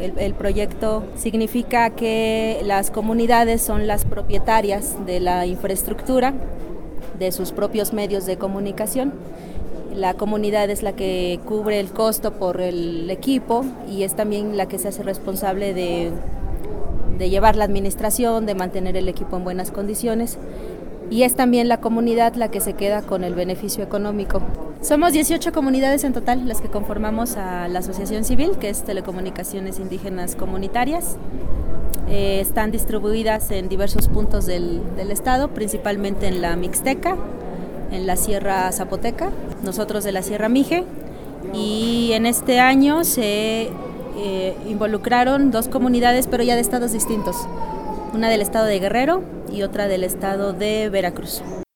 El proyecto significa que las comunidades son las propietarias de la infraestructura, de sus propios medios de comunicación. La comunidad es la que cubre el costo por el equipo y es también la que se hace responsable de llevar la administración, de mantener el equipo en buenas condiciones, y es también la comunidad la que se queda con el beneficio económico. Somos 18 comunidades en total las que conformamos a la asociación civil, que es Telecomunicaciones Indígenas Comunitarias. Están distribuidas en diversos puntos del estado, principalmente en la Mixteca, en la Sierra Zapoteca, nosotros de la Sierra Mije, y en este año se involucraron 2 comunidades, pero ya de estados distintos, una del estado de Guerrero y otra del estado de Veracruz.